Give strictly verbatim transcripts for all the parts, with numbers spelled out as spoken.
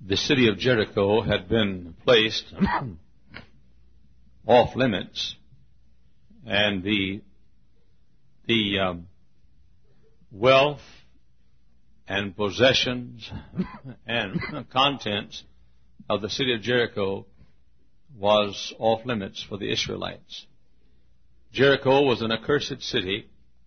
the city of Jericho had been placed off limits, and the the um, wealth and possessions and contents of the city of Jericho was off limits for the Israelites. Jericho was an accursed city,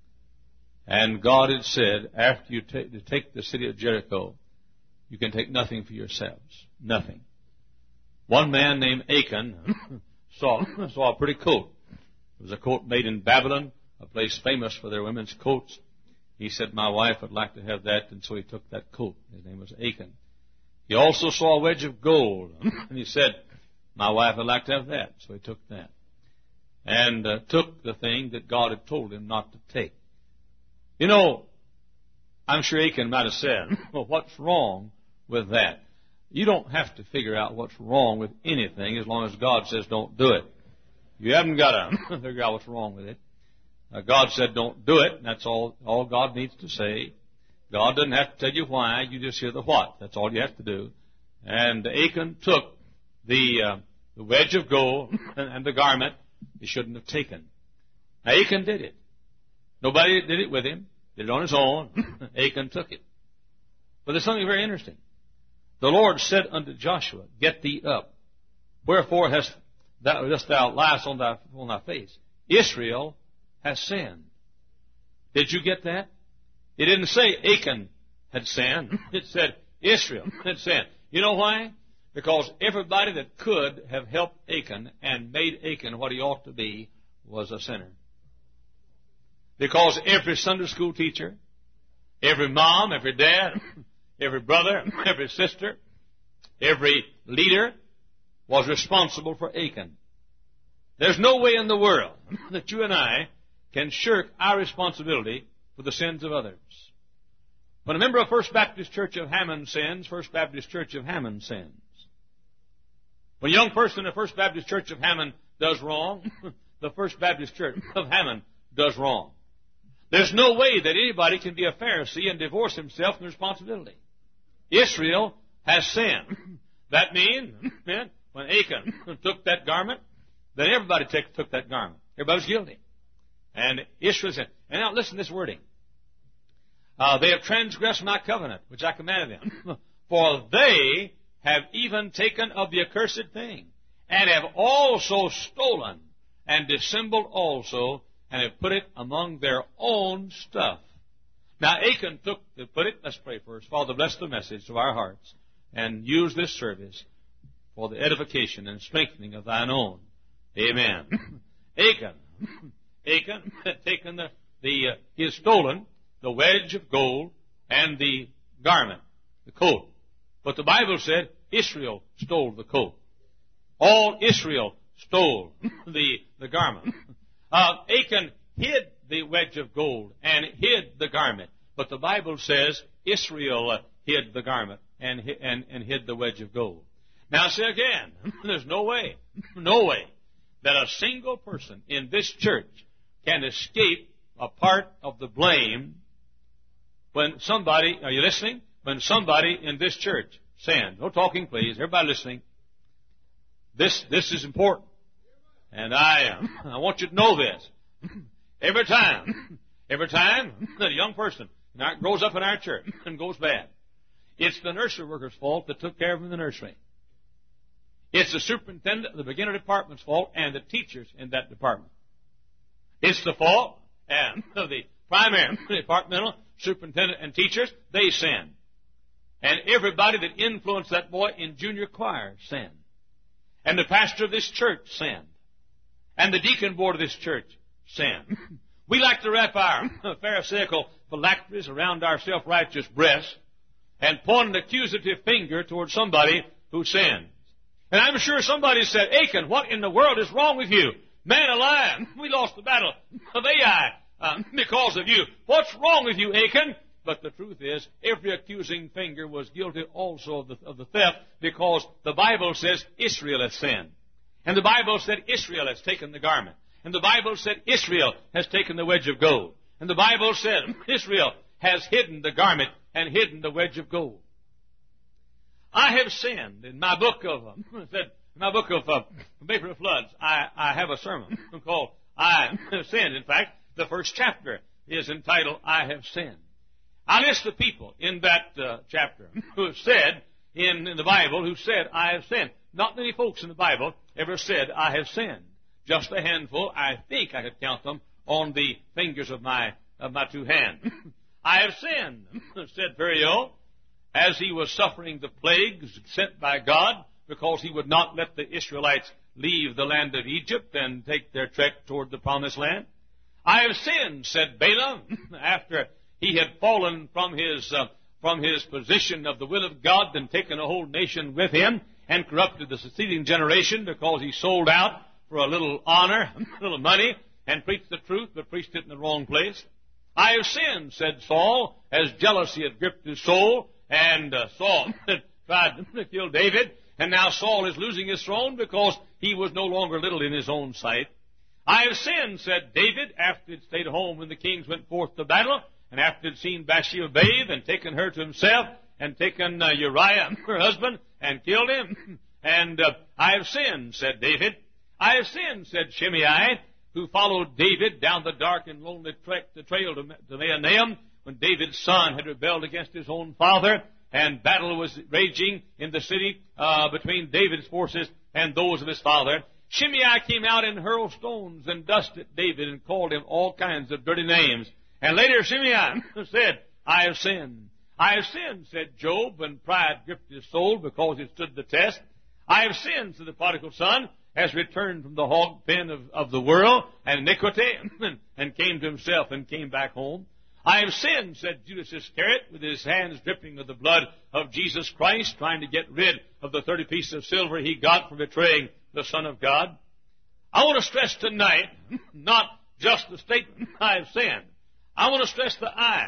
and God had said, after you ta- to take the city of Jericho, you can take nothing for yourselves. Nothing. One man named Achan saw, saw a pretty coat. It was a coat made in Babylon, a place famous for their women's coats. He said, my wife would like to have that, and so he took that coat. His name was Achan. He also saw a wedge of gold, and he said, my wife would like to have that, so he took that. And uh, took the thing that God had told him not to take. You know, I'm sure Achan might have said, well, what's wrong with that? You don't have to figure out what's wrong with anything as long as God says don't do it. You haven't got to figure out what's wrong with it. Uh, God said don't do it. That's all, all God needs to say. God doesn't have to tell you why. You just hear the what. That's all you have to do. And Achan took the, uh, the wedge of gold and, and the garment he shouldn't have taken. Now, Achan did it. Nobody did it with him. Did it on his own. Achan took it. But there's something very interesting. The Lord said unto Joshua, get thee up. Wherefore hast thou, dost thou lie on thy, on thy face? Israel has sinned. Did you get that? It didn't say Achan had sinned. It said Israel had sinned. You know why? Because everybody that could have helped Achan and made Achan what he ought to be was a sinner. Because every Sunday school teacher, every mom, every dad, every brother, every sister, every leader was responsible for Achan. There's no way in the world that you and I can shirk our responsibility for the sins of others. When a member of First Baptist Church of Hammond sins, First Baptist Church of Hammond sins. When a young person in the First Baptist Church of Hammond does wrong, the First Baptist Church of Hammond does wrong. There's no way that anybody can be a Pharisee and divorce himself from responsibility. Israel has sinned. That means, man, when Achan took that garment, then everybody take, took that garment. Everybody was guilty. And Israel said, and now listen to this wording. Uh, they have transgressed my covenant, which I commanded them. For they have even taken of the accursed thing, and have also stolen, and dissembled also, and have put it among their own stuff. Now Achan took to put it, let's pray first. Father, bless the message to our hearts, and use this service for the edification and strengthening of thine own. Amen. Achan, Achan had taken the, the uh, he had stolen the wedge of gold and the garment, the coat. But the Bible said Israel stole the coat. All Israel stole the, the garment. Uh, Achan hid the wedge of gold and hid the garment. But the Bible says Israel uh, hid the garment and, and, and hid the wedge of gold. Now, say again, there's no way, no way that a single person in this church can escape a part of the blame when somebody, are you listening? When somebody in this church sinned. No talking, please. Everybody listening. This, this is important. And I, uh, I want you to know this. Every time, every time that a young person grows up in our church and goes bad, it's the nursery worker's fault that took care of him in the nursery. It's the superintendent of the beginner department's fault and the teachers in that department. It's the fault and of the primary departmental superintendent and teachers. They sinned. And everybody that influenced that boy in junior choir sinned. And the pastor of this church sinned. And the deacon board of this church sinned. We like to wrap our pharisaical phylacteries around our self-righteous breasts and point an accusative finger towards somebody who sinned. And I'm sure somebody said, Achan, what in the world is wrong with you? Man alive, we lost the battle of Ai uh, because of you. What's wrong with you, Achan? But the truth is, every accusing finger was guilty also of the, of the theft, because the Bible says Israel has sinned. And the Bible said Israel has taken the garment. And the Bible said Israel has taken the wedge of gold. And the Bible said Israel has hidden the garment and hidden the wedge of gold. I I have sinned. In my book of, um, said, in my book of uh, Vapor of Floods, I, I have a sermon called I Have Sinned. In fact, the first chapter is entitled, I Have Sinned. I list the people in that uh, chapter who have said, in, in the Bible, who said, I have sinned. Not many folks in the Bible ever said, I have sinned. Just a handful. I think I could count them on the fingers of my of my two hands. I have sinned, said Pharaoh, as he was suffering the plagues sent by God, because he would not let the Israelites leave the land of Egypt and take their trek toward the promised land. I have sinned, said Balaam, after he had fallen from his uh, from his position of the will of God and taken a whole nation with him and corrupted the succeeding generation because he sold out for a little honor, a little money, and preached the truth, but preached it in the wrong place. I have sinned, said Saul, as jealousy had gripped his soul, and uh, Saul tried to kill David, and now Saul is losing his throne because he was no longer little in his own sight. I have sinned, said David, after he had stayed home when the kings went forth to battle, and after he had seen Bathsheba bathe and taken her to himself, and taken uh, Uriah, her husband, and killed him. And uh, I have sinned, said David. I have sinned, said Shimei, who followed David down the dark and lonely trek, the trail to, to Mahanaim, when David's son had rebelled against his own father, and battle was raging in the city uh, between David's forces and those of his father. Shimei came out and hurled stones and dust at David and called him all kinds of dirty names. And later Shimei said, I have sinned. I have sinned, said Job, and pride gripped his soul because it stood the test. I have sinned, said the prodigal son, has returned from the hog pen of, of the world and iniquity, and, and came to himself and came back home. I have sinned, said Judas Iscariot, with his hands dripping with the blood of Jesus Christ, trying to get rid of the thirty pieces of silver he got for betraying the Son of God. I want to stress tonight, not just the statement, I have sinned. I want to stress the I.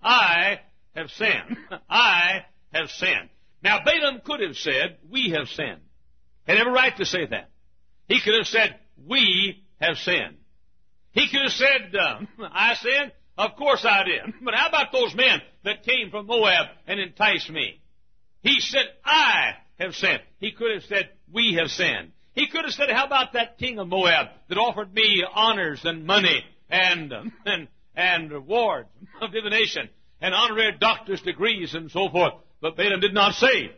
I have sinned. I have sinned. Now, Balaam could have said, we have sinned. Had every right to say that. He could have said, we have sinned. He could have said, uh, I sinned. Of course I did. But how about those men that came from Moab and enticed me? He said, I have sinned. He could have said, we have sinned. He could have said, how about that king of Moab that offered me honors and money and, uh, and, and rewards of divination and honorary doctor's degrees and so forth. But Balaam did not say,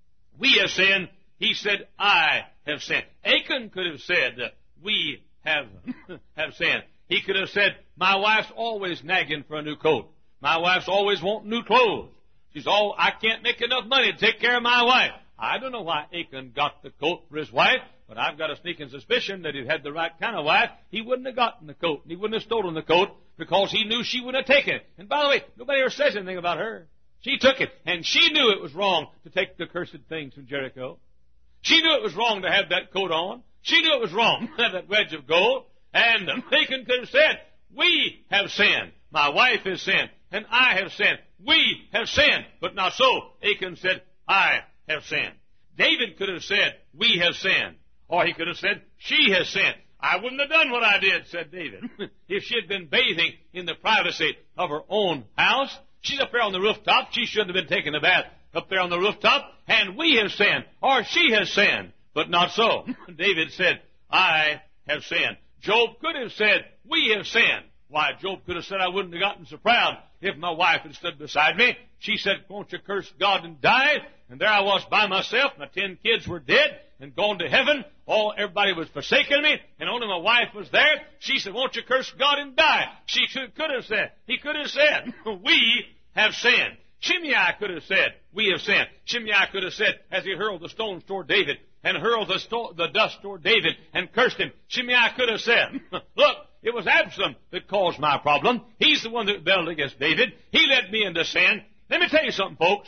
we have sinned. He said, I have sinned. Achan could have said, we have, have sinned. He could have said, my wife's always nagging for a new coat. My wife's always wanting new clothes. She's all, I can't make enough money to take care of my wife. I don't know why Achan got the coat for his wife, but I've got a sneaking suspicion that if he had the right kind of wife, he wouldn't have gotten the coat. He wouldn't have stolen the coat because he knew she wouldn't have taken it. And by the way, nobody ever says anything about her. She took it, and she knew it was wrong to take the cursed things from Jericho. She knew it was wrong to have that coat on. She knew it was wrong to have that wedge of gold. And Achan could have said, we have sinned. My wife has sinned, and I have sinned. We have sinned. But not so. Achan said, I have sinned. David could have said, we have sinned. Or he could have said, she has sinned. I wouldn't have done what I did, said David, if she had been bathing in the privacy of her own house. She's up there on the rooftop. She shouldn't have been taking a bath up there on the rooftop. And we have sinned, or she has sinned. But not so. David said, I have sinned. Job could have said, we have sinned. Why, Job could have said, I wouldn't have gotten so proud if my wife had stood beside me. She said, won't you curse God and die? And there I was by myself. My ten kids were dead and gone to heaven. All, everybody was forsaking me, and only my wife was there. She said, won't you curse God and die? She could have said, he could have said, we have sinned. Shimei could have said, we have sinned. Shimei could have said, as he hurled the stones toward David, and hurled the, sto- the dust toward David, and cursed him. Shimei could have said, look, it was Absalom that caused my problem. He's the one that rebelled against David. He led me into sin. Let me tell you something, folks.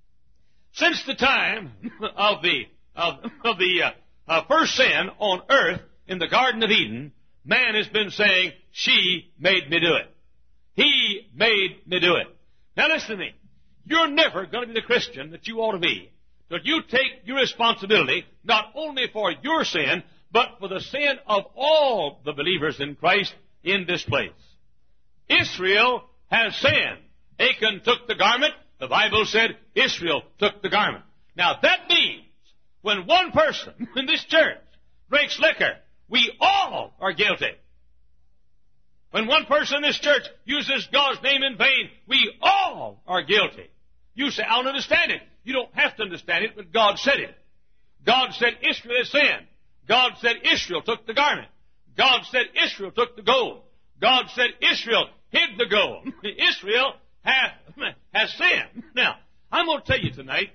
Since the time of the of, of the uh, uh, first sin on earth in the Garden of Eden, man has been saying, she made me do it. He made me do it. Now listen to me. You're never going to be the Christian that you ought to be. But you take your responsibility not only for your sin, but for the sin of all the believers in Christ in this place. Israel has sinned. Achan took the garment. The Bible said Israel took the garment. Now that means when one person in this church drinks liquor, we all are guilty. When one person in this church uses God's name in vain, we all are guilty. You say, I don't understand it. You don't have to understand it, but God said it. God said Israel has sinned. God said Israel took the garment. God said Israel took the gold. God said Israel hid the gold. Israel hath, has sinned. Now, I'm going to tell you tonight,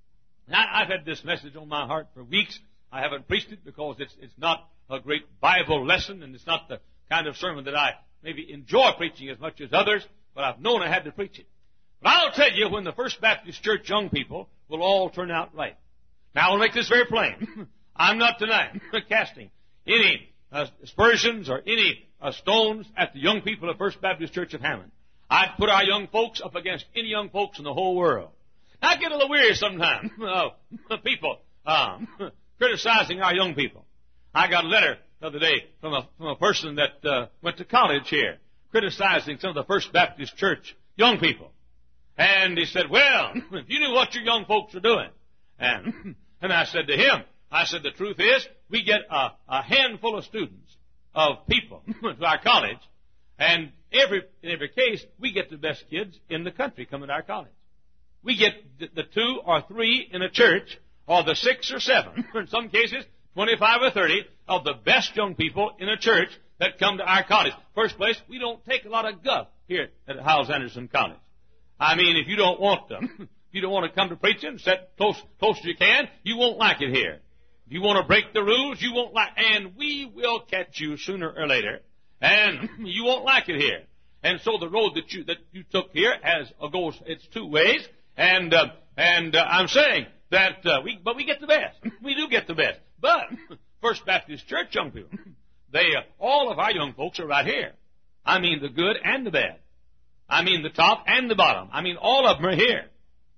I, I've had this message on my heart for weeks. I haven't preached it because it's, it's not a great Bible lesson, and it's not the kind of sermon that I maybe enjoy preaching as much as others, but I've known I had to preach it. But I'll tell you, when the First Baptist Church young people will all turn out right. Now, I'll make this very plain. I'm not tonight casting any uh, aspersions or any uh, stones at the young people of First Baptist Church of Hammond. I'd put our young folks up against any young folks in the whole world. I get a little weary sometimes of people um, criticizing our young people. I got a letter the other day from a, from a person that uh, went to college here, criticizing some of the First Baptist Church young people. And he said, well, if you knew what your young folks are doing. And, and I said to him, I said, the truth is, we get a, a handful of students, of people, to our college, and every in every case, we get the best kids in the country coming to our college. We get the, the two or three in a church, or the six or seven, in some cases, twenty-five or thirty, of the best young people in a church that come to our college. First place, we don't take a lot of guff here at Hyles Anderson College. I mean, if you don't want them, if you don't want to come to preaching, sit close, close as you can, you won't like it here. If you want to break the rules, you won't like, and we will catch you sooner or later, and you won't like it here. And so the road that you that you took here has a goes. It's two ways, and uh, and uh, I'm saying that uh, we, but we get the best. We do get the best. But First Baptist Church young people, they uh, all of our young folks are right here. I mean, the good and the bad. I mean, the top and the bottom. I mean, all of them are here.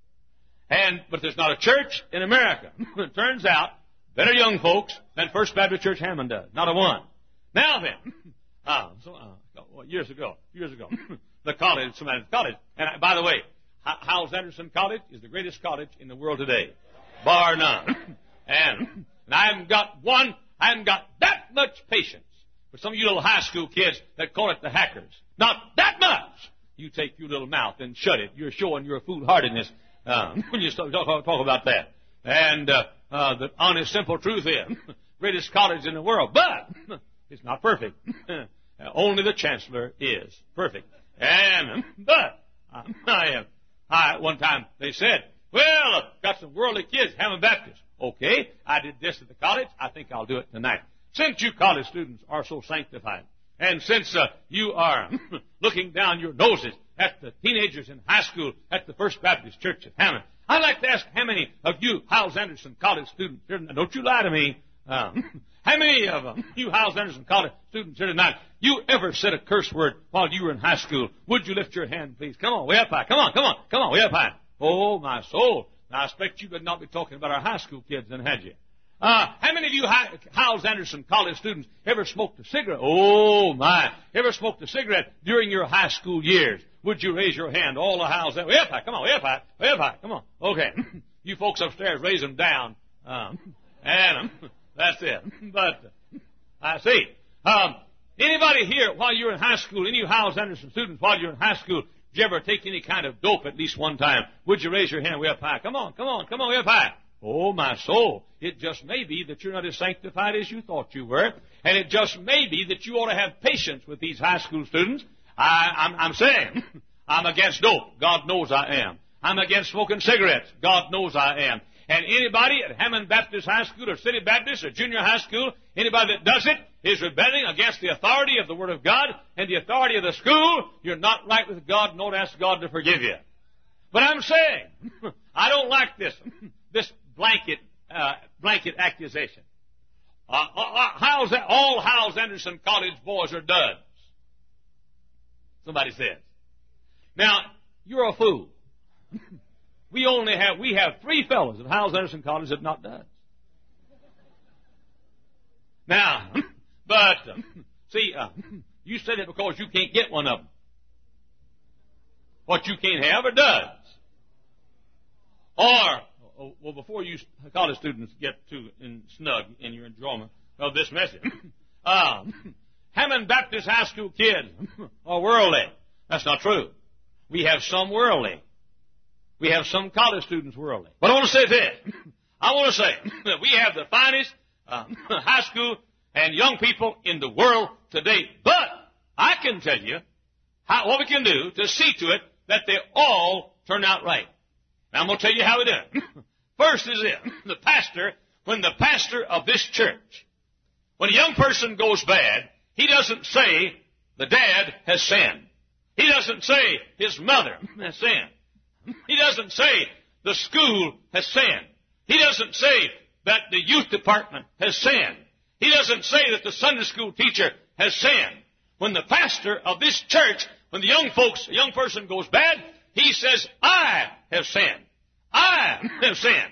And but there's not a church in America. It turns out better young folks than First Baptist Church Hammond does. Not a one. Now then, uh, so, uh, well, years ago, years ago, the college, somebody's college, and uh, by the way, Hyles Anderson College is the greatest college in the world today, bar none. And, and I haven't got one, I haven't got that much patience for some of you little high school kids that call it the hackers. Not that much. You take your little mouth and shut it. You're showing your foolhardiness uh, when you talk, talk about that. And uh, uh, the honest, simple truth is, greatest college in the world, but it's not perfect. Only the chancellor is perfect. And but uh, I am. I one time they said, "Well, I've got some worldly kids, Hammond Baptist." Okay, I did this at the college. I think I'll do it tonight. Since you college students are so sanctified, and since uh, you are looking down your noses at the teenagers in high school at the First Baptist Church at Hammond, I'd like to ask how many of you Hyles Anderson College students here tonight, don't you lie to me, um, how many of um, you Hyles Anderson College students here tonight, you ever said a curse word while you were in high school? Would you lift your hand, please? Come on, way up high. Come on, come on, come on, way up high. Oh, my soul. Now, I expect you would not be talking about our high school kids then, had you? Uh, how many of you Hyles Anderson College students ever smoked a cigarette? Oh, my. Ever smoked a cigarette during your high school years? Would you raise your hand? All the Hyles, way up high. Come on, way up high. Way up high. Come on. Okay. You folks upstairs, raise them down. Um, and um, that's it. But uh, I see. Um, anybody here, while you're in high school, any of you Hyles Anderson students, while you're in high school, did you ever take any kind of dope at least one time? Would you raise your hand way up high? Come on, come on, come on, way up high. Oh, my soul. It just may be that you're not as sanctified as you thought you were. And it just may be that you ought to have patience with these high school students. I, I'm, I'm saying, I'm against dope. God knows I am. I'm against smoking cigarettes. God knows I am. And anybody at Hammond Baptist High School or City Baptist or Junior High School, anybody that does it is rebelling against the authority of the Word of God and the authority of the school. You're not right with God. Don't ask God to forgive you. But I'm saying, I don't like this, this blanket, uh, blanket accusation. Uh, uh, Hyles, all Hyles Anderson College boys are duds. Somebody says. Now, you're a fool. We only have, we have three fellows at Hyles Anderson College that are not duds. Now, but, um, see, uh, you said it because you can't get one of them. What you can't have are duds. Or, oh, well, before you college students get too in, snug in your enjoyment of this message, uh, Hammond Baptist High School kids are worldly. That's not true. We have some worldly. We have some college students worldly. But I want to say this. I want to say that we have the finest uh, high school and young people in the world today. But I can tell you how, what we can do to see to it that they all turn out right. Now, I'm going to tell you how we do it. First is this. The pastor, when the pastor of this church, when a young person goes bad, he doesn't say the dad has sinned. He doesn't say his mother has sinned. He doesn't say the school has sinned. He doesn't say that the youth department has sinned. He doesn't say that the Sunday school teacher has sinned. When the pastor of this church, when the young folks, a young person goes bad, he says, I have sinned. I have sinned.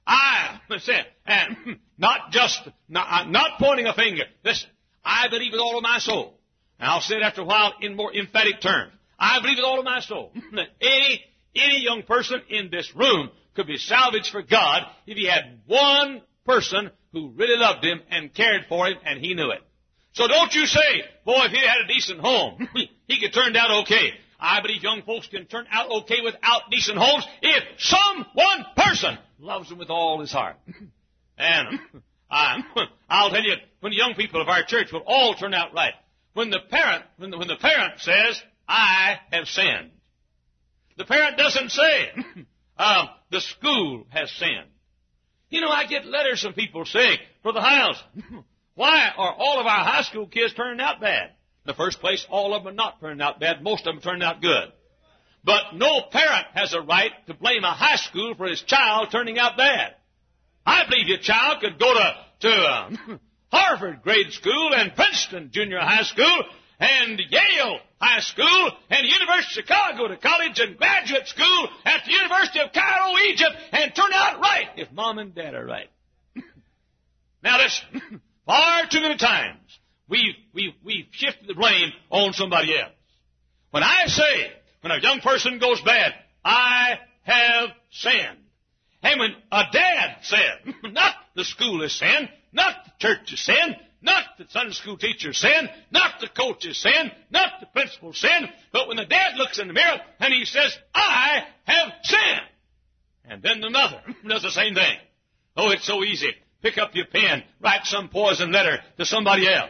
I have sinned. And not just, not, not pointing a finger. Listen, I believe with all of my soul. And I'll say it after a while in more emphatic terms. I believe with all of my soul that any, any young person in this room could be salvaged for God if he had one person who really loved him and cared for him and he knew it. So don't you say, boy, if he had a decent home, he could turn out okay. I believe young folks can turn out okay without decent homes if some one person loves them with all his heart. And I, I'll tell you, when the young people of our church will all turn out right, when the parent, when the, when the parent says, I have sinned, the parent doesn't say, uh, the school has sinned. You know, I get letters from people saying, Brother Hiles, why are all of our high school kids turning out bad? In the first place, all of them are not turning out bad. Most of them turning out good. But no parent has a right to blame a high school for his child turning out bad. I believe your child could go to, to uh, Harvard grade school and Princeton junior high school and Yale high school and University of Chicago to college and graduate school at the University of Cairo, Egypt, and turn out right if mom and dad are right. Now listen, far too many times we've, we've, we've shifted the blame on somebody else. When I say, when a young person goes bad, I have sinned. And when a dad said, not the school has sinned, not the church has sinned, not the Sunday school teacher's sin, not the coach's sin, not the principal's sin, but when the dad looks in the mirror and he says, I have sinned. And then the mother does the same thing. Oh, it's so easy. Pick up your pen, write some poison letter to somebody else.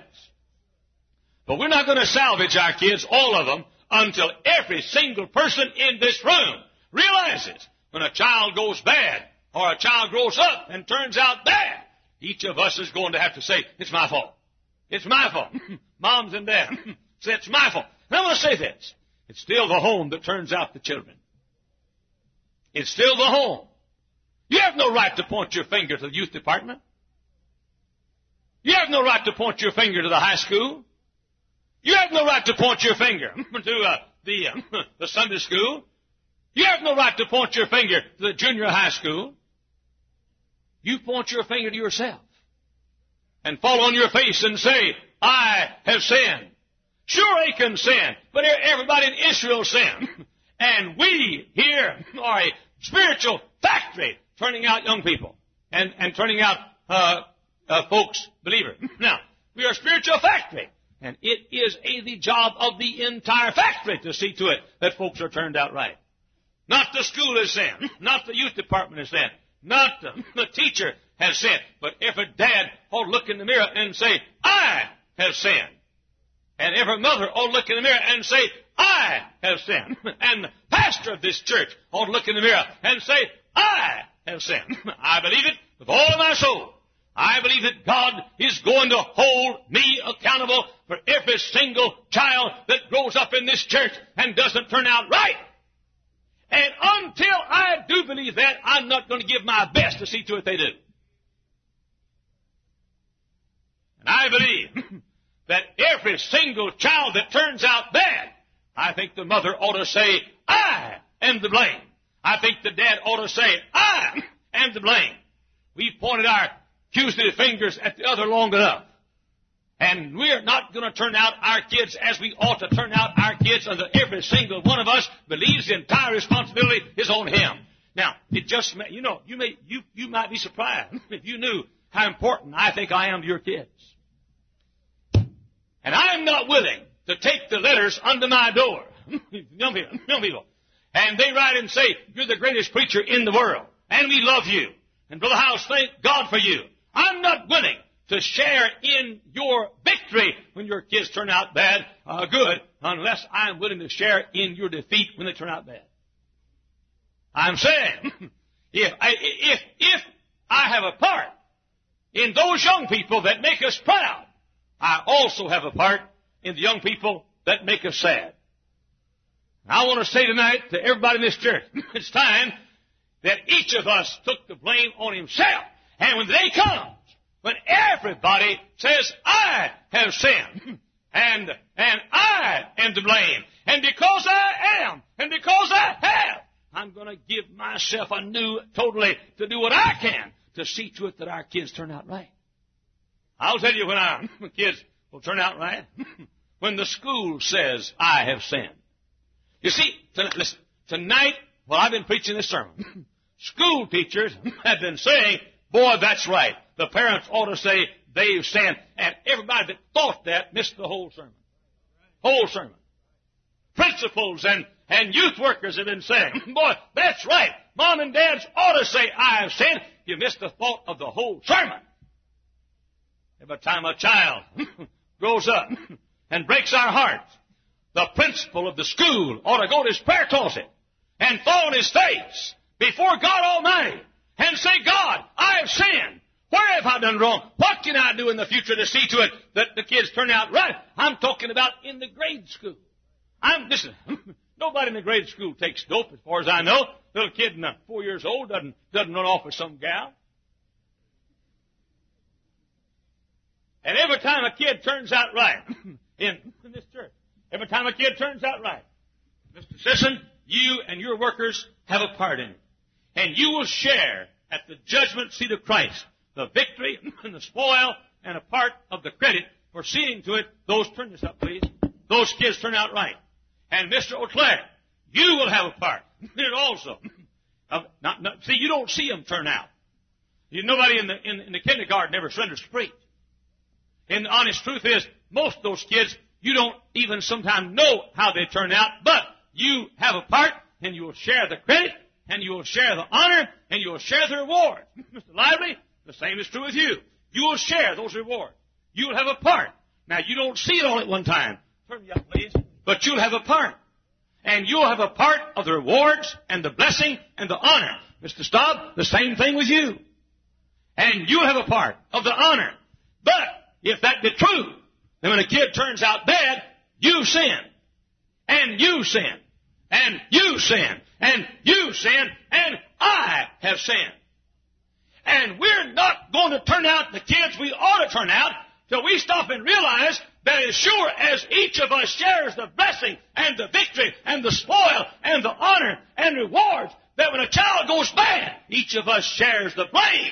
But we're not going to salvage our kids, all of them, until every single person in this room realizes when a child goes bad or a child grows up and turns out bad, each of us is going to have to say, it's my fault. It's my fault. Moms and dads say, it's my fault. And I want to say this. It's still the home that turns out the children. It's still the home. You have no right to point your finger to the youth department. You have no right to point your finger to the high school. You have no right to point your finger to uh, the, uh, the Sunday school. You have no right to point your finger to the junior high school. You point your finger to yourself and fall on your face and say, I have sinned. Sure, Achan sinned, but everybody in Israel sinned. And we here are a spiritual factory turning out young people and, and turning out uh, uh, folks, believers. Now, we are a spiritual factory, and it is a, the job of the entire factory to see to it that folks are turned out right. Not the school has sinned, not the youth department has sinned, not the, the teacher has sinned, but every dad ought to look in the mirror and say, I have sinned. And every mother ought to look in the mirror and say, I have sinned. And the pastor of this church ought to look in the mirror and say, I have sinned. I believe it with all of my soul. I believe that God is going to hold me accountable for every single child that grows up in this church and doesn't turn out right. And until I do believe that, I'm not going to give my best to see to it they do. And I believe that every single child that turns out bad, I think the mother ought to say, I am to blame. I think the dad ought to say, I am to blame. We've pointed our accusative fingers at the other long enough. And we're not going to turn out our kids as we ought to turn out our kids until every single one of us believes the entire responsibility is on him. Now, it just, you know, you may, you, you might be surprised if you knew how important I think I am to your kids. And I'm not willing to take the letters under my door. young people, young people. And they write and say, you're the greatest preacher in the world. And we love you. And Brother House, thank God for you. I'm not willing to share in your victory when your kids turn out bad, uh, good, unless I'm willing to share in your defeat when they turn out bad. I'm saying, if I, if, if I have a part in those young people that make us proud, I also have a part in the young people that make us sad. I want to say tonight to everybody in this church, it's time that each of us took the blame on himself. And when the day comes, when everybody says, I have sinned, and, and I am to blame, and because I am, and because I have, I'm going to give myself anew totally to do what I can to see to it that our kids turn out right. I'll tell you when our kids will turn out right. When the school says, I have sinned. You see, tonight, listen, tonight, while I've been preaching this sermon, school teachers have been saying, boy, that's right. The parents ought to say they've sinned. And everybody that thought that missed the whole sermon. Whole sermon. Principals and, and youth workers have been saying, boy, that's right. Mom and dads ought to say, I have sinned. You missed the thought of the whole sermon. Every time a child grows up and breaks our hearts, the principal of the school ought to go to his prayer closet and fall on his face before God Almighty and say, God, I have sinned. Where have I done wrong? What can I do in the future to see to it that the kids turn out right? I'm talking about in the grade school. I'm, listen, nobody in the grade school takes dope as far as I know. Little kid in uh, four years old doesn't, doesn't run off with some gal. And every time a kid turns out right in, in this church, every time a kid turns out right, Mister Sisson, you and your workers have a part in it. And you will share at the judgment seat of Christ the victory and the spoil and a part of the credit for seeing to it those, turn this up please, those kids turn out right. And Mister O'Clair, you will have a part in it also. Of, not, not, see, you don't see them turn out. You, nobody in the, in, in the kindergarten ever surrenders to preach. And the honest truth is, most of those kids, you don't even sometimes know how they turn out, but you have a part, and you will share the credit, and you will share the honor, and you will share the reward. Mister Lively, the same is true with you. You will share those rewards. You will have a part. Now, you don't see it all at one time. Turn me up, please. But you'll have a part. And you'll have a part of the rewards, and the blessing, and the honor. Mister Staub, the same thing with you. And you'll have a part of the honor. But if that be true, then when a kid turns out bad, you sin. And you sin. And you sin. And you sin. And I have sinned. And we're not going to turn out the kids we ought to turn out till we stop and realize that as sure as each of us shares the blessing and the victory and the spoil and the honor and rewards, that when a child goes bad, each of us shares the blame.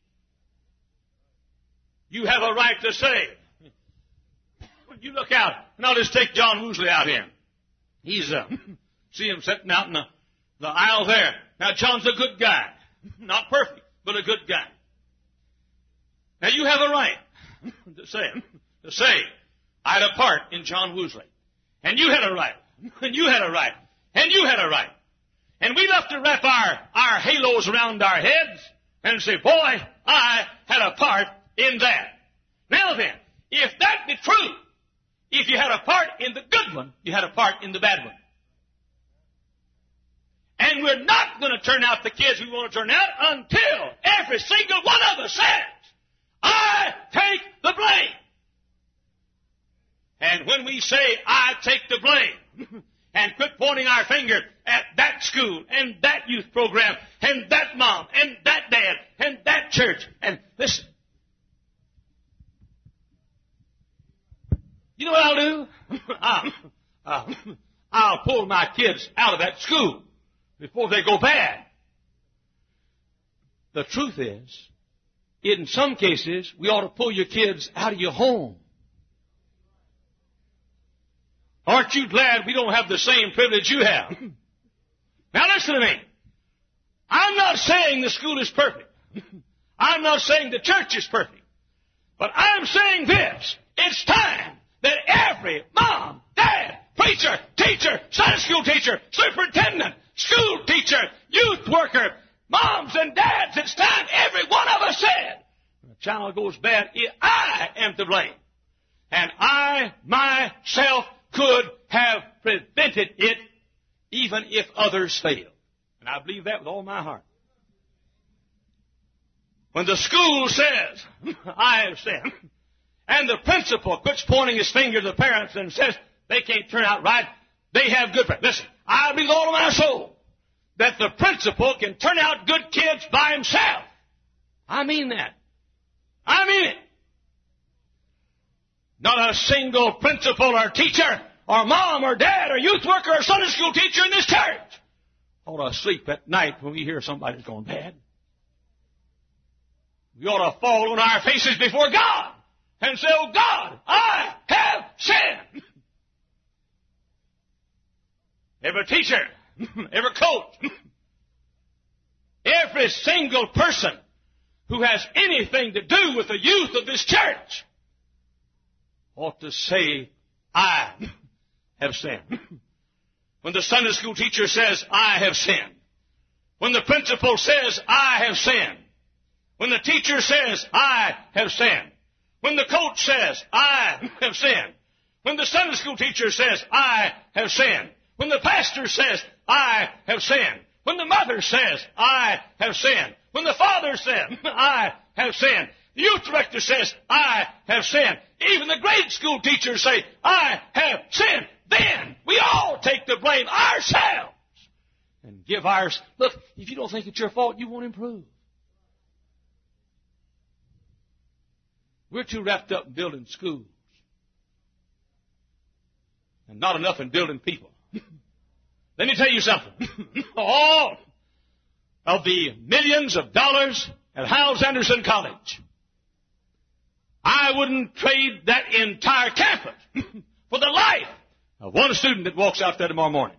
You have a right to say. When you look out, and I'll just take John Woosley out here. He's, uh, see him sitting out in the, the aisle there. Now, John's a good guy. Not perfect, but a good guy. Now, you have a right to say, to say, I had a part in John Woosley. And you had a right. And you had a right. And you had a right. And we love to wrap our, our halos around our heads and say, boy, I had a part in that. Now then, if that be true, if you had a part in the good one, you had a part in the bad one. And we're not going to turn out the kids we want to turn out until every single one of us says, I take the blame. And when we say, I take the blame, and quit pointing our finger at that school, and that youth program, and that mom, and that dad, and that church, and listen, you know what I'll do? I'll, I'll, I'll pull my kids out of that school before they go bad. The truth is, in some cases, we ought to pull your kids out of your home. Aren't you glad we don't have the same privilege you have? Now listen to me. I'm not saying the school is perfect. I'm not saying the church is perfect. But I'm saying this. It's time that every mom, dad, preacher, teacher, Sunday school teacher, superintendent, school teacher, youth worker, moms and dads, it's time every one of us said, when a child goes bad, I am to blame. And I myself could have prevented it even if others failed. And I believe that with all my heart. When the school says, I have sinned, and the principal quits pointing his finger to the parents and says they can't turn out right, they have good friends. Listen, I believe with all of my soul that the principal can turn out good kids by himself. I mean that. I mean it. Not a single principal or teacher or mom or dad or youth worker or Sunday school teacher in this church ought to sleep at night when we hear somebody's going bad. We ought to fall on our faces before God and say, oh God, I have sinned. Every teacher, every coach, every single person who has anything to do with the youth of this church ought to say, I have sinned. When the Sunday school teacher says, I have sinned. When the principal says, I have sinned. When the teacher says, I have sinned. When the coach says, I have sinned. When the Sunday school teacher says, I have sinned. When the pastor says, I have sinned. When the mother says, I have sinned. When the father says, I have sinned. The youth director says, I have sinned. Even the grade school teachers say, I have sinned. Then we all take the blame ourselves and give ours. Look, if you don't think it's your fault, you won't improve. We're too wrapped up in building schools and not enough in building people. Let me tell you something. All of the millions of dollars at Hyles Anderson College, I wouldn't trade that entire campus for the life of one student that walks out there tomorrow morning.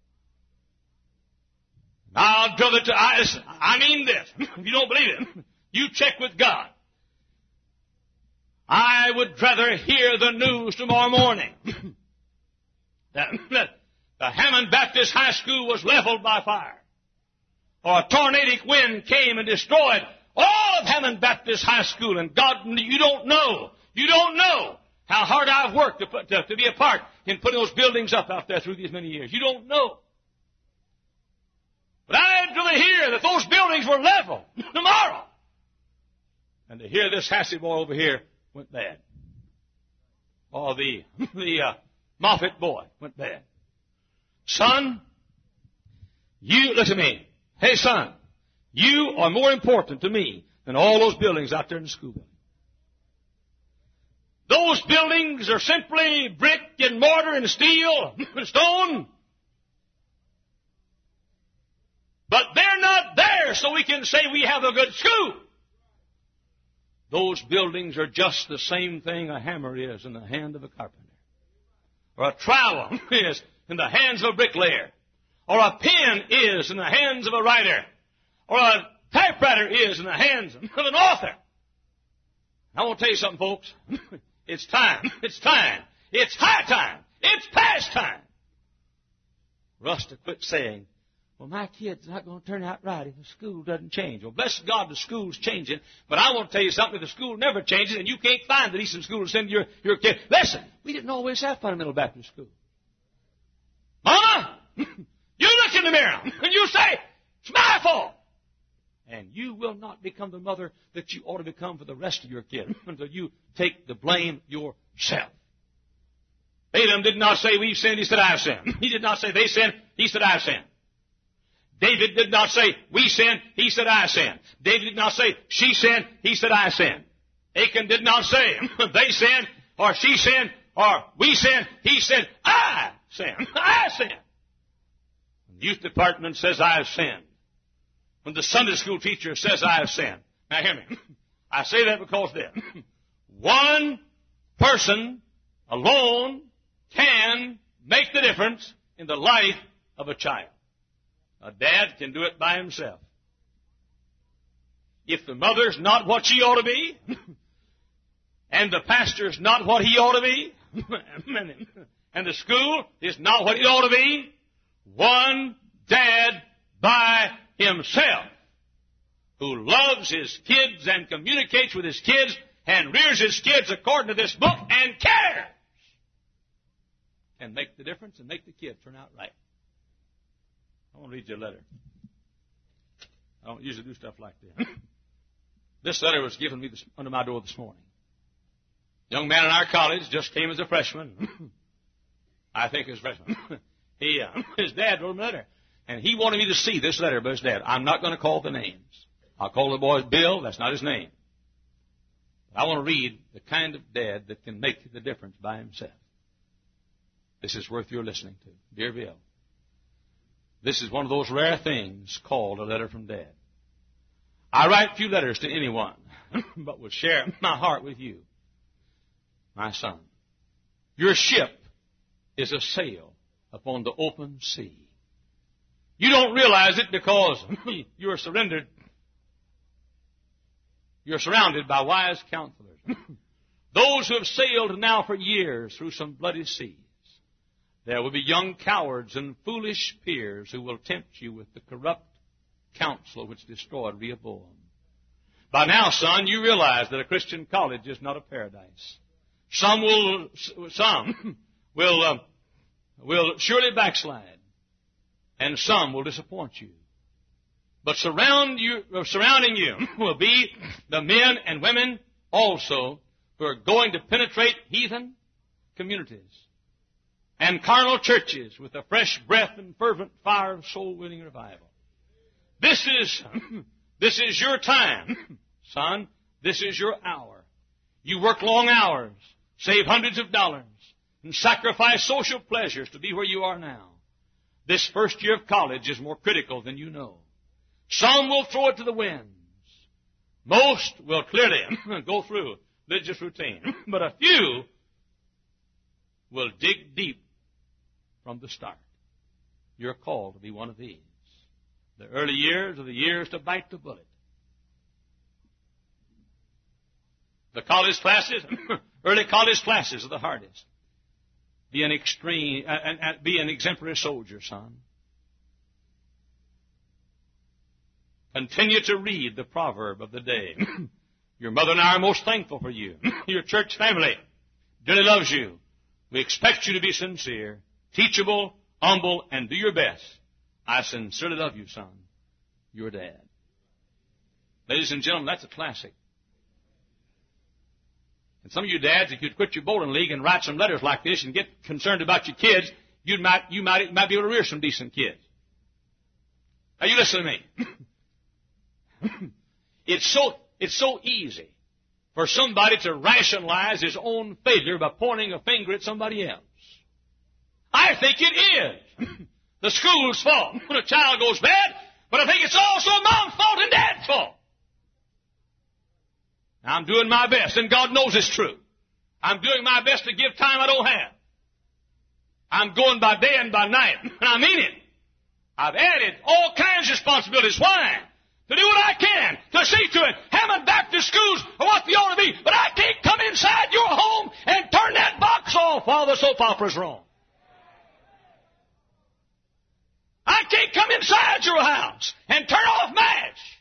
I'll tell it to, I, I mean this. If you don't believe it, you check with God. I would rather hear the news tomorrow morning that, that the Hammond Baptist High School was leveled by fire, or a tornadic wind came and destroyed all of Hammond Baptist High School. And God, you don't know, you don't know how hard I've worked to, put, to, to be a part in putting those buildings up out there through these many years. You don't know. But I'd rather hear that those buildings were leveled tomorrow than to hear this Hassy boy over here went bad. Or the, the uh, Moffett boy went bad. Son, you, listen to me. Hey, son, you are more important to me than all those buildings out there in the school building. Those buildings are simply brick and mortar and steel and stone. But they're not there so we can say we have a good school. Those buildings are just the same thing a hammer is in the hand of a carpenter, or a trowel is in the hands of a bricklayer, or a pen is in the hands of a writer, or a typewriter is in the hands of an author. I want to tell you something, folks. It's time. It's time. It's high time. It's past time for us to quit saying, well, my kid's not going to turn out right if the school doesn't change. Well, bless God, the school's changing. But I want to tell you something. The school never changes, and you can't find a decent school to send your, your kid. Listen, we didn't always have fundamental Baptist school. Mama, you look in the mirror, and you say, it's my fault. And you will not become the mother that you ought to become for the rest of your kids until you take the blame yourself. Balaam did not say, we've sinned. He said, I've sinned. He did not say, they sinned. He said, I've sinned. David did not say, we sinned. He said, I sinned. David did not say, she sinned. He said, I sinned. Achan did not say, they sinned, or she sinned, or we sinned. He said, I sinned. I sinned. When the youth department says, I have sinned. When the Sunday school teacher says, I have sinned. Now hear me. I say that because this. One person alone can make the difference in the life of a child. A dad can do it by himself. if the mother's not what she ought to be, and the pastor's not what he ought to be, and the school is not what it ought to be, one dad by himself who loves his kids and communicates with his kids and rears his kids according to this book and cares can make the difference and make the kid turn out right. I want to read you a letter. I don't usually do stuff like this. This letter was given me this, under my door this morning. A young man in our college just came as a freshman. I think he was a freshman. he, uh, his dad wrote him a letter. And he wanted me to see this letter by his dad. I'm not going to call the names. I'll call the boy Bill. That's not his name. But I want to read the kind of dad that can make the difference by himself. This is worth your listening to. Dear Bill, this is one of those rare things called a letter from Dad. I write few letters to anyone, but will share my heart with you, my son. Your ship is a sail upon the open sea. You don't realize it because you're surrendered. You're surrounded by wise counselors. Those who have sailed now for years through some bloody seas. There will be young cowards and foolish peers who will tempt you with the corrupt counsel which destroyed Rehoboam. By now, son, you realize that a Christian college is not a paradise. Some will, some will, uh, will surely backslide, and some will disappoint you. But surround you, uh, surrounding you will be the men and women also who are going to penetrate heathen communities and carnal churches with a fresh breath and fervent fire of soul-winning revival. This is, this is your time, son. This is your hour. You work long hours, save hundreds of dollars, and sacrifice social pleasures to be where you are now. This first year of college is more critical than you know. Some will throw it to the winds. Most will clearly go through religious routine. But a few will dig deep from the start. You're called to be one of these. The early years are the years to bite the bullet. The college classes, early college classes are the hardest. Be an extreme, uh, uh, be an exemplary soldier, son. Continue to read the proverb of the day. Your mother and I are most thankful for you. Your church family really loves you. We expect you to be sincere, teachable, humble, and do your best. I sincerely love you, son. Your dad. Ladies and gentlemen, that's a classic. And some of you dads, if you'd quit your bowling league and write some letters like this and get concerned about your kids, you might, you might, might be able to rear some decent kids. Now you listen to me. It's so, it's so easy for somebody to rationalize his own failure by pointing a finger at somebody else. I think it is the school's fault when a child goes bad, but I think it's also mom's fault and dad's fault. Now, I'm doing my best, and God knows it's true. I'm doing my best to give time I don't have. I'm going by day and by night, and I mean it. I've added all kinds of responsibilities. Why? To do what I can, to see to it. Hammond Baptist schools are what they ought to be, but I can't come inside your home and turn that box off while the soap opera's wrong. I can't come inside your house and turn off MASH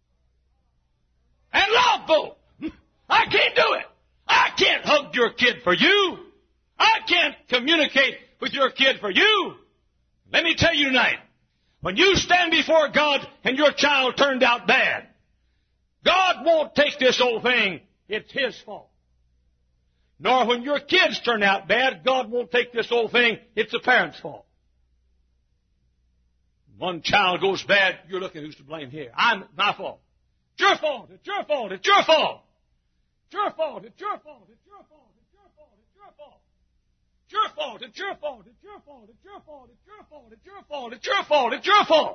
and Love Boat. I can't do it. I can't hug your kid for you. I can't communicate with your kid for you. Let me tell you tonight, when you stand before God and your child turned out bad, God won't take this whole thing. It's His fault. Nor when your kids turn out bad, God won't take this whole thing. It's the parents' fault. One child goes bad, you're looking who's to blame here. I'm my fault. It's your fault. It's your fault. It's your fault. It's your fault. It's your fault. It's your fault. It's your fault. It's your fault. It's your fault. It's your fault. It's your fault. It's your fault. It's your fault. It's your fault. It's your fault. It's your fault.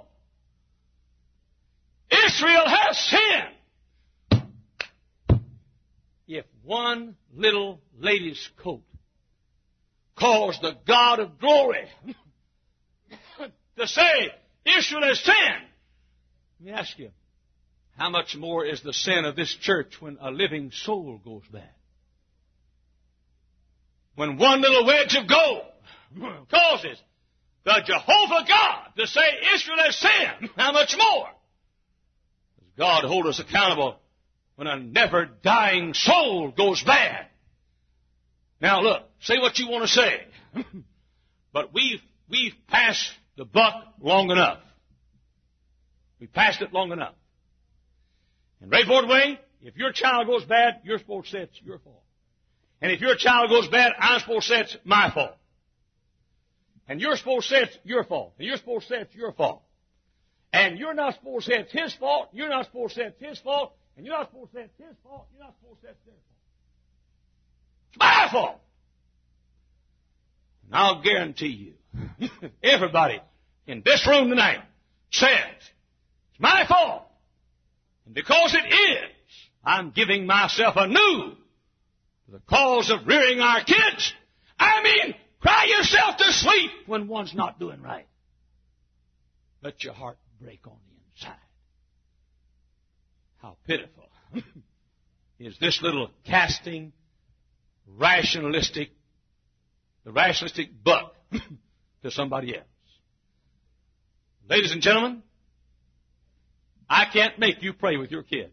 Israel has sinned. If one little lady's coat caused the God of glory to say Israel has sinned, let me ask you, how much more is the sin of this church when a living soul goes bad? When one little wedge of gold causes the Jehovah God to say Israel has sinned, how much more does God hold us accountable when a never-dying soul goes bad? Now look, say what you want to say, but we've, we've passed the buck long enough. We've passed it long enough. And Rayford Way, if your child goes bad, you're supposed to say it's your fault. And if your child goes bad, I'm supposed to say it's my fault. And you're supposed to say it's your fault. And you're supposed to say it's your fault. And you're not supposed to say it's his fault. You're not supposed to say it's his fault. And you're not supposed to say it's his fault. You're not supposed to say it's their fault. It's my fault. And I'll guarantee you, everybody in this room tonight says, it's my fault. And because it is, I'm giving myself anew to the cause of rearing our kids. I mean, cry yourself to sleep when one's not doing right. Let your heart break on the inside. How pitiful is this little casting, rationalistic, the rationalistic buck to somebody else. Ladies and gentlemen, I can't make you pray with your kids.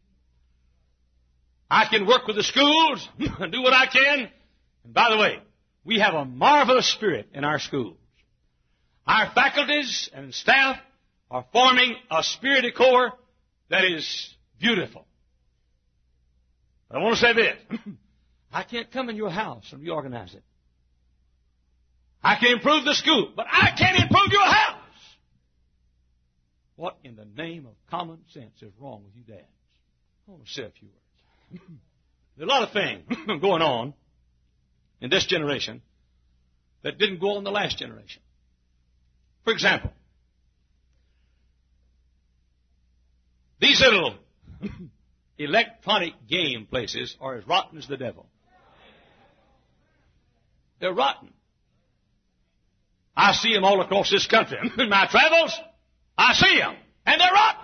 I can work with the schools and do what I can. And by the way, we have a marvelous spirit in our schools. Our faculties and staff are forming a spirited corps that is beautiful. But I want to say this. I can't come in your house and reorganize it. I can improve the school, but I can't improve your house. What in the name of common sense is wrong with you dads? I want to say a few words. There's a lot of things going on in this generation that didn't go on in the last generation. For example, these little electronic game places are as rotten as the devil. They're rotten. I see them all across this country. In my travels, I see them, and they're rotten.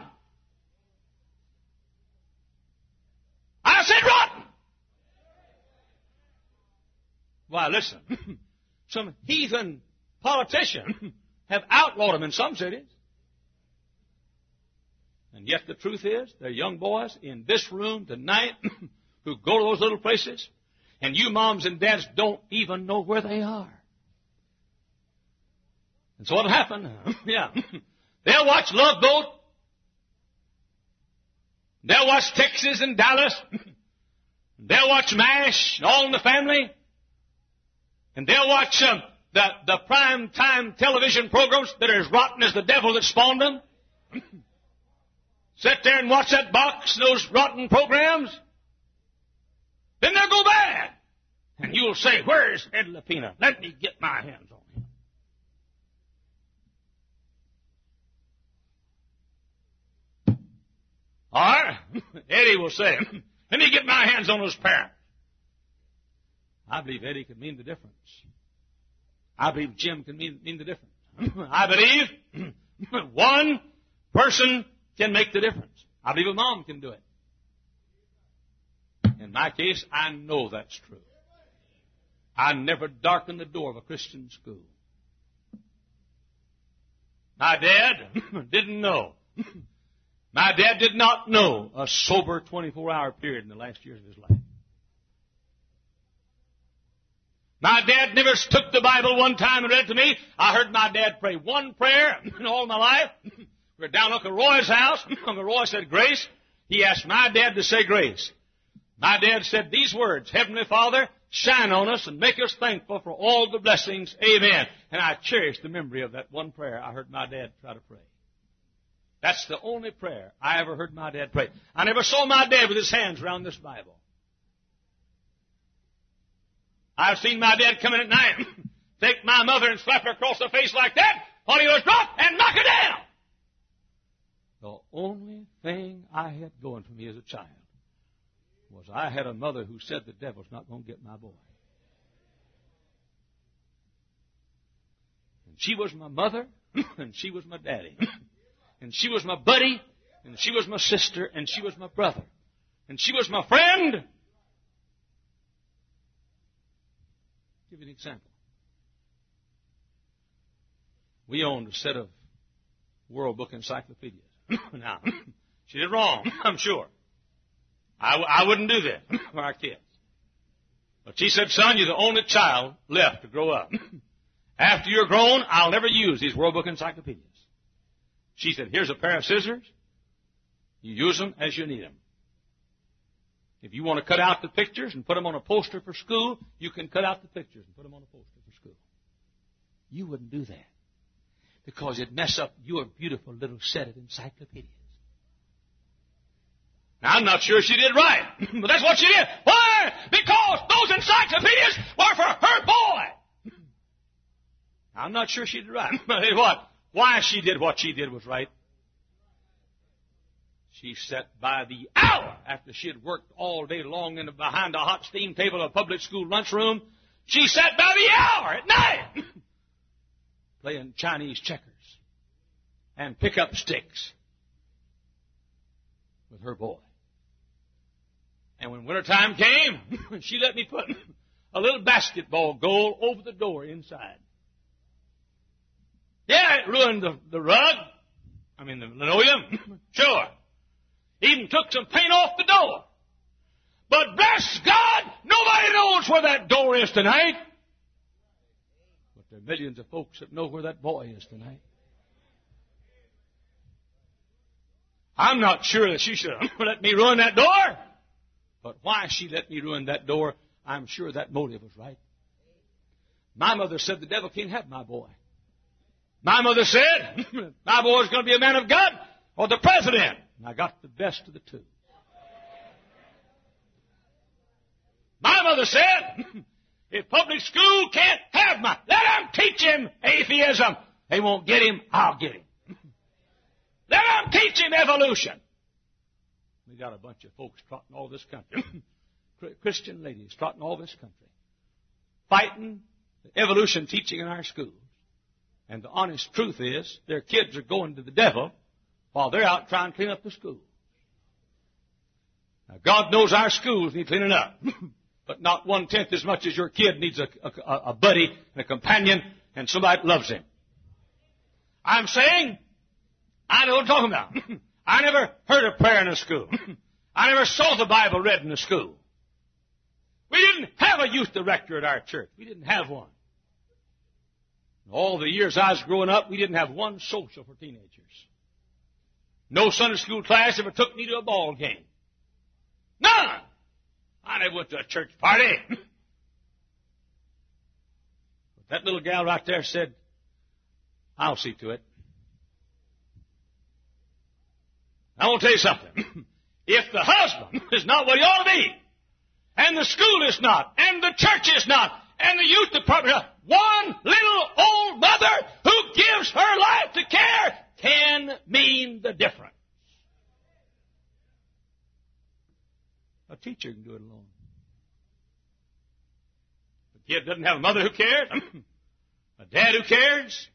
I said rotten. Why, listen, some heathen politicians have outlawed them in some cities. And yet the truth is, there are young boys in this room tonight who go to those little places, and you moms and dads don't even know where they are. And so what'll happen? Yeah. They'll watch Love Boat. They'll watch Texas and Dallas. They'll watch MASH, All in the Family. And they'll watch um, the, the prime time television programs that are as rotten as the devil that spawned them. Sit there and watch that box, those rotten programs. Then they'll go bad. And you'll say, where's Ed Lapina? Let me get my hands on him. All right? Eddie will say, let me get my hands on those parents. I believe Eddie could mean the difference. I believe Jim can mean, mean the difference. I believe one person can make the difference. I believe a mom can do it. In my case, I know that's true. I never darkened the door of a Christian school. My dad didn't know. My dad did not know a sober twenty-four hour period in the last years of his life. My dad never took the Bible one time and read it to me. I heard my dad pray one prayer in all my life. We were down at Uncle Roy's house. Uncle Roy said grace. He asked my dad to say grace. My dad said these words, Heavenly Father, shine on us and make us thankful for all the blessings. Amen. And I cherish the memory of that one prayer I heard my dad try to pray. That's the only prayer I ever heard my dad pray. I never saw my dad with his hands around this Bible. I've seen my dad come in at night, take my mother and slap her across the face like that, while he was drunk, and knock her down. The only thing I had going for me as a child was I had a mother who said the devil's not going to get my boy. And she was my mother, and she was my daddy. And she was my buddy, And she was my sister, and she was my brother, and she was my friend. I'll give you an example. We owned a set of World Book encyclopedias. Now, she did wrong, I'm sure. I, w- I wouldn't do that for our kids. But she said, son, you're the only child left to grow up. After you're grown, I'll never use these World Book encyclopedias. She said, here's a pair of scissors. You use them as you need them. If you want to cut out the pictures and put them on a poster for school, you can cut out the pictures and put them on a poster for school. You wouldn't do that because it'd mess up your beautiful little set of encyclopedias. Now, I'm not sure she did right, but that's what she did. Why? Because those encyclopedias were for her boy. I'm not sure she did right. But hey, what? Why she did what she did was right. She sat by the hour after she had worked all day long in the, behind a hot steam table of a public school lunchroom. She sat by the hour at night playing Chinese checkers and pick-up sticks with her boy. And when wintertime came, she let me put a little basketball goal over the door inside. Yeah, it ruined the, the rug. I mean, the linoleum. Sure. Even took some paint off the door. But bless God, nobody knows where that door is tonight. But there are millions of folks that know where that boy is tonight. I'm not sure that she should have let me ruin that door. But why she let me ruin that door, I'm sure that motive was right. My mother said the devil can't have my boy. My mother said my boy's going to be a man of God or the president. And I got the best of the two. My mother said, if public school can't have my, let them teach him atheism. They won't get him, I'll get him. Let them teach him evolution. We got a bunch of folks trotting all this country. Christian ladies trotting all this country. Fighting the evolution teaching in our schools. And the honest truth is, their kids are going to the devil while they're out trying to clean up the school. Now, God knows our schools need cleaning up. But not one-tenth as much as your kid needs a, a, a buddy and a companion and somebody that loves him. I'm saying, I know what I'm talking about. I never heard a prayer in a school. I never saw the Bible read in a school. We didn't have a youth director at our church. We didn't have one. All the years I was growing up, we didn't have one social for teenagers. No Sunday school class ever took me to a ball game. None! I never went to a church party. But that little gal right there said, I'll see to it. I want to tell you something. If the husband is not what he ought to be, and the school is not, and the church is not, and the youth department is not, one little old mother who gives her life to care can mean the difference. A teacher can do it alone. The kid doesn't have a mother who cares, a dad who cares,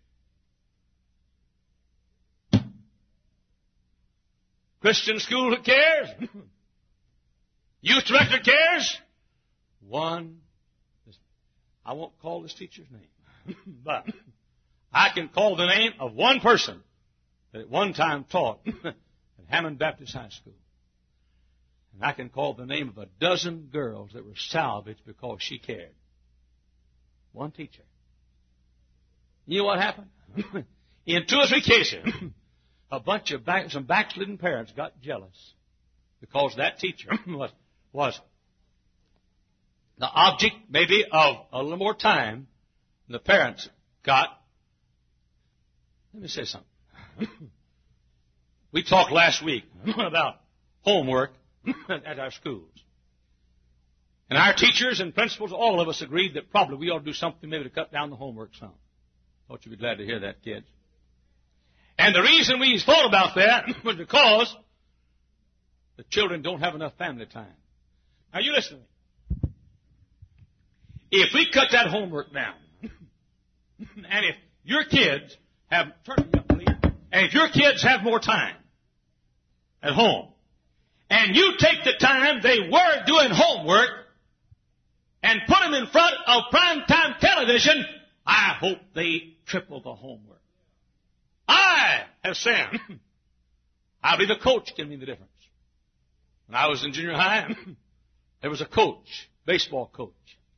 Christian school who cares, youth director cares. One, I won't call this teacher's name, but I can call the name of one person that at one time taught at Hammond Baptist High School. And I can call the name of a dozen girls that were salvaged because she cared. One teacher. You know what happened? In two or three cases, a bunch of back, some backslidden parents got jealous because that teacher was, was the object maybe of a little more time than the parents got. Let me say something. We talked last week about homework at our schools. And our teachers and principals, all of us agreed that probably we ought to do something maybe to cut down the homework some. Thought you'd be glad to hear that, kids. And the reason we thought about that was because the children don't have enough family time. Now you listen to me. If we cut that homework down, and if your kids have, turn me up, please, and if your kids have more time, at home, and you take the time they were doing homework and put them in front of primetime television, I hope they triple the homework. I have sinned. I'll be the coach giving me the difference. When I was in junior high, there was a coach, baseball coach.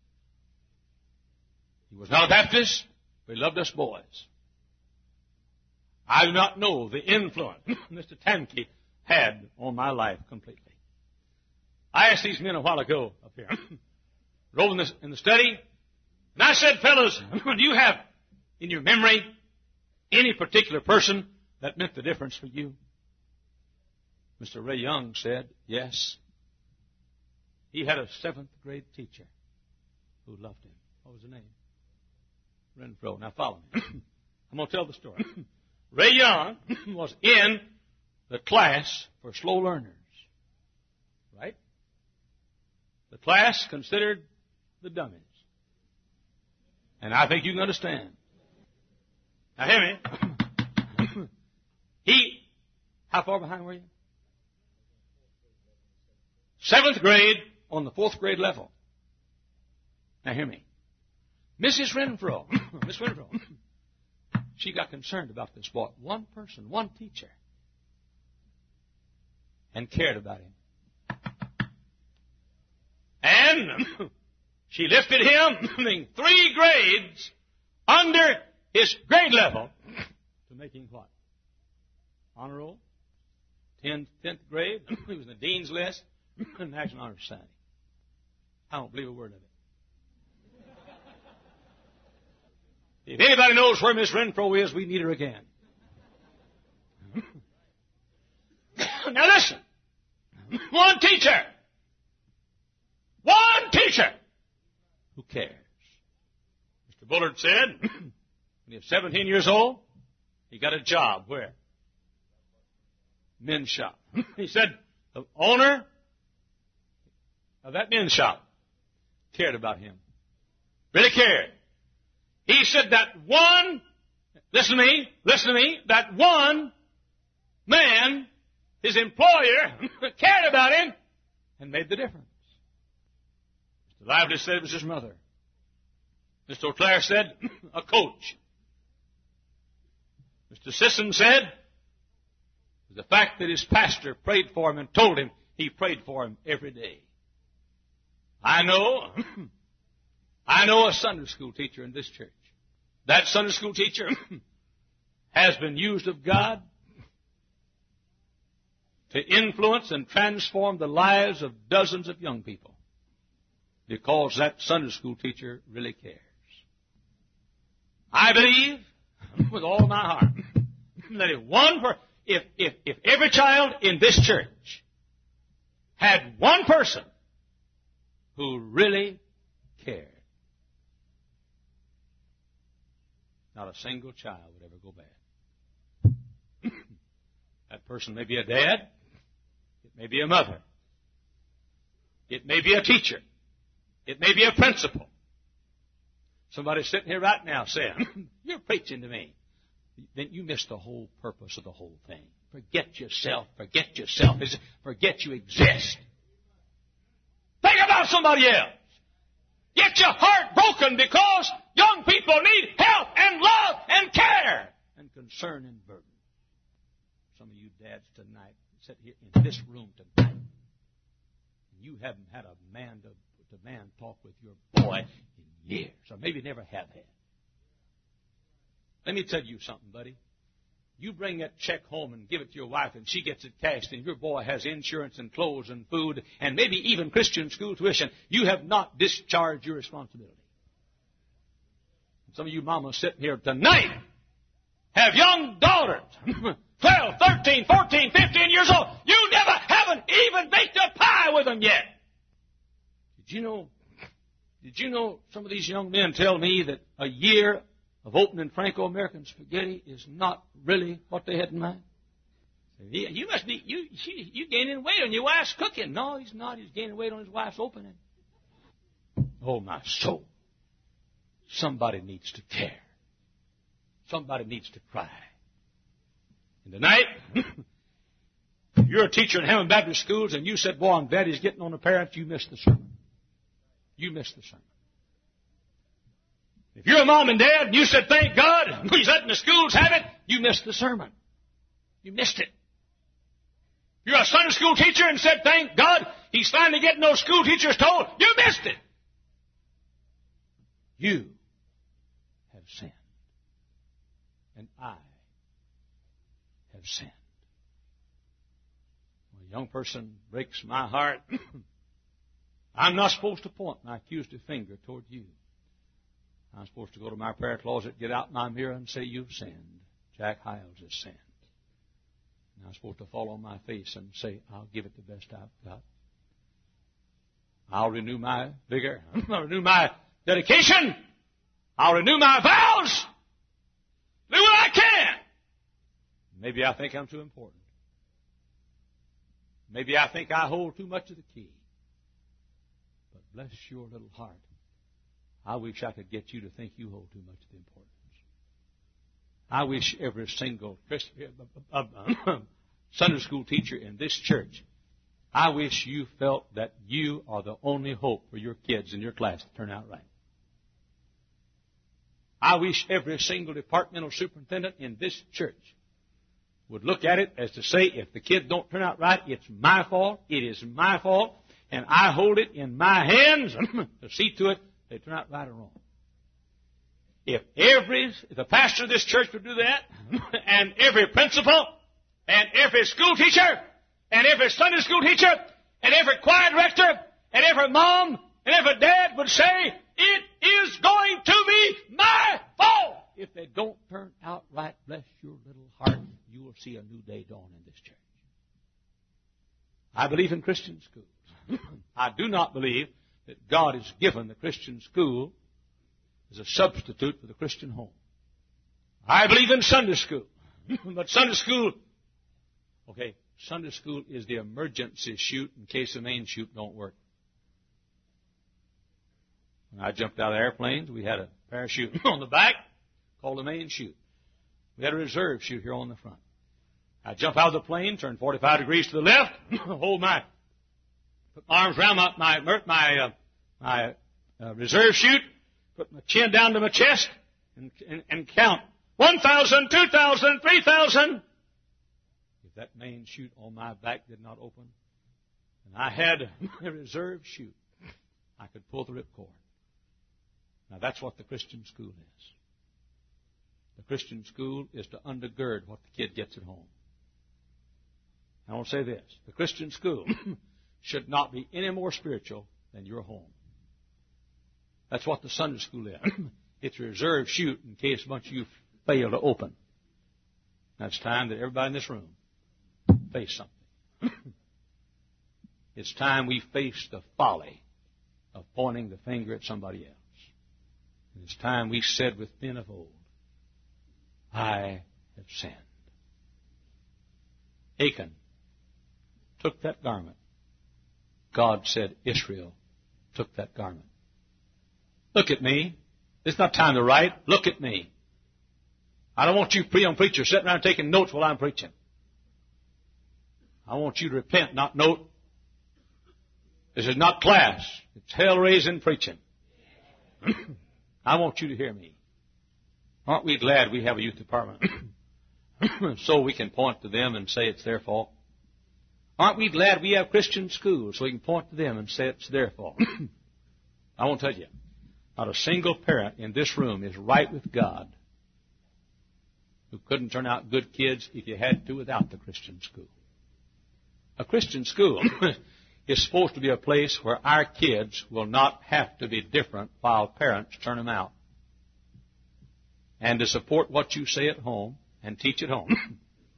He was not a Baptist, but he loved us boys. I do not know the influence Mister Tamke had on my life completely. I asked these men a while ago up here, over in the, in the study, and I said, fellas, do you have in your memory any particular person that meant the difference for you? Mister Ray Young said, yes. He had a seventh grade teacher who loved him. What was her name? Renfro. Now follow me. I'm going to tell the story. Ray Young was in the class for slow learners. Right? The class considered the dummies. And I think you can understand. Now hear me. He, how far behind were you? Seventh grade on the fourth grade level. Now hear me. Missus Renfro, Miss Renfro, she got concerned about this boy. One person, one teacher, and cared about him. And she lifted him three grades under his grade level to make him what? Honor roll? Tenth, tenth grade. He was in the dean's list. National Honor Society. I don't believe a word of it. If anybody knows where Miss Renfro is, we need her again. Now listen. One teacher. One teacher. Who cares? Mister Bullard said, when he was seventeen years old, he got a job where? Men's shop. He said, the owner of that men's shop cared about him. Really cared. He said that one, listen to me, listen to me, that one man, his employer, cared about him and made the difference. Mister Lively said it was his mother. Mister O'Clair said a coach. Mister Sisson said the fact that his pastor prayed for him and told him he prayed for him every day. I know, I know a Sunday school teacher in this church. That Sunday school teacher has been used of God to influence and transform the lives of dozens of young people because that Sunday school teacher really cares. I believe with all my heart that if one per, if, if, if every child in this church had one person who really cared, not a single child would ever go bad. That person may be a dad. It may be a mother. It may be a teacher. It may be a principal. Somebody's sitting here right now saying, you're preaching to me. Then you missed the whole purpose of the whole thing. Forget yourself. Forget yourself. Forget you exist. Think about somebody else. Get your heart broken because young people need help and love and care and concern and burden. Some of you dads tonight sit here in this room tonight, and you haven't had a man to, to man talk with your boy in years, or maybe never have had. Let me tell you something, buddy. You bring that check home and give it to your wife, and she gets it cashed, and your boy has insurance and clothes and food, and maybe even Christian school tuition. You have not discharged your responsibility. Some of you mamas sitting here tonight have young daughters, twelve, thirteen, fourteen, fifteen years old. You never haven't even baked a pie with them yet. Did you know, did you know some of these young men tell me that a year of opening Franco-American spaghetti is not really what they had in mind? You must be, you, you, you gaining weight on your wife's cooking. No, he's not. He's gaining weight on his wife's opening. Oh, my soul. Somebody needs to care. Somebody needs to cry. And tonight, you're a teacher in Hammond Baptist schools and you said, boy, I'm glad he's getting on the parents, you missed the sermon. You missed the sermon. If you're a mom and dad and you said, thank God, he's letting the schools have it, you missed the sermon. You missed it. If you're a Sunday school teacher and said, thank God, he's finally getting those school teachers told, you missed it. You have sinned. And I have sinned. When a young person breaks my heart, I'm not supposed to point my accusative finger toward you. I'm supposed to go to my prayer closet, get out my mirror, and say, you've sinned. Jack Hyles has sinned. And I'm supposed to fall on my face and say, I'll give it the best I've got. I'll renew my vigor. I'll renew my dedication. I'll renew my vows. Do what I can. Maybe I think I'm too important. Maybe I think I hold too much of the key. But bless your little heart. I wish I could get you to think you hold too much of the importance. I wish every single Sunday school teacher in this church, I wish you felt that you are the only hope for your kids in your class to turn out right. I wish every single departmental superintendent in this church would look at it as to say, if the kids don't turn out right, it's my fault, it is my fault, and I hold it in my hands to see to it they turn out right or wrong. If every, if the pastor of this church would do that, and every principal, and every school teacher, and every Sunday school teacher, and every choir director, and every mom, and every dad would say, it is going to be my fault. If they don't turn out right, bless your little heart, you will see a new day dawn in this church. I believe in Christian schools. I do not believe that God has given the Christian school as a substitute for the Christian home. I believe in Sunday school. But Sunday school, okay, Sunday school is the emergency chute in case the main chute don't work. When I jumped out of airplanes, we had a parachute on the back called the main chute. We had a reserve chute here on the front. I jump out of the plane, turn forty-five degrees to the left, hold my put my arms around my my my, uh, my uh, reserve chute, put my chin down to my chest, and, and, and count one thousand, two thousand, three thousand. If that main chute on my back did not open, and I had a reserve chute, I could pull the ripcord. Now that's what the Christian school is. The Christian school is to undergird what the kid gets at home. I want to say this. The Christian school should not be any more spiritual than your home. That's what the Sunday school is. It's a reserve chute in case a bunch of you fail to open. Now it's time that everybody in this room face something. It's time we face the folly of pointing the finger at somebody else. And it's time we said with men of old, I have sinned. Achan took that garment. God said Israel took that garment. Look at me. It's not time to write. Look at me. I don't want you young preachers sitting around taking notes while I'm preaching. I want you to repent, not note. This is not class. It's hell-raising preaching. I want you to hear me. Aren't we glad we have a youth department? So we can point to them and say it's their fault. Aren't we glad we have Christian schools so we can point to them and say it's their fault? I won't tell you. Not a single parent in this room is right with God who couldn't turn out good kids if you had to without the Christian school. A Christian school is supposed to be a place where our kids will not have to be different while parents turn them out. And to support what you say at home and teach at home.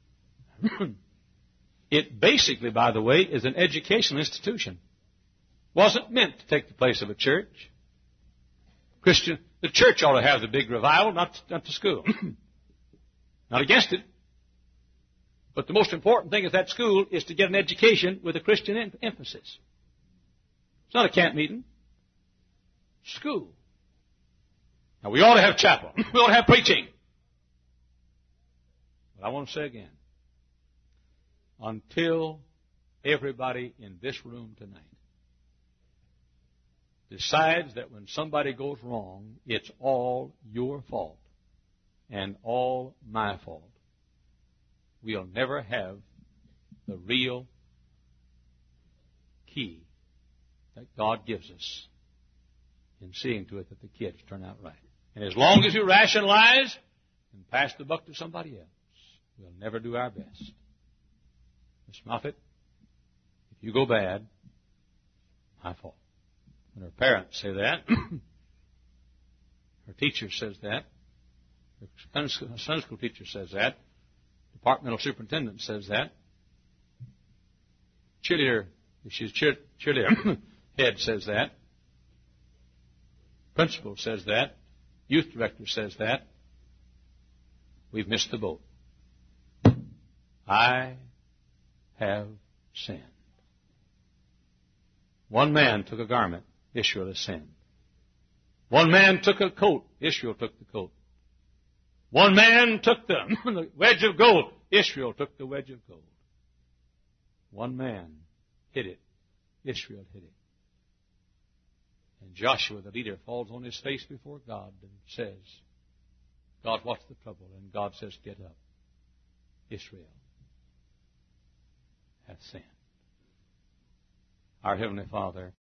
It basically, by the way, is an educational institution. Wasn't meant to take the place of a church. Christian, the church ought to have the big revival, not, not the school. Not against it. But the most important thing at that school is to get an education with a Christian em- emphasis. It's not a camp meeting. School. Now, we ought to have chapel. We ought to have preaching. But I want to say again, until everybody in this room tonight decides that when somebody goes wrong, it's all your fault and all my fault, we'll never have the real key that God gives us in seeing to it that the kids turn out right. And as long as you rationalize and pass the buck to somebody else, we'll never do our best. Miss Moffett, if you go bad, my fault. When her parents say that, her teacher says that, her Sunday school teacher says that, departmental superintendent says that, cheerleader, if she's cheer, cheerleader head says that, principal says that, youth director says that, we've missed the boat. I have sinned. One man took a garment, Israel has sinned. One man took a coat, Israel took the coat. One man took the, the wedge of gold, Israel took the wedge of gold. One man hid it, Israel hid it. And Joshua, the leader, falls on his face before God and says, God, what's the trouble? And God says, get up. Israel hath sinned. Our Heavenly Father,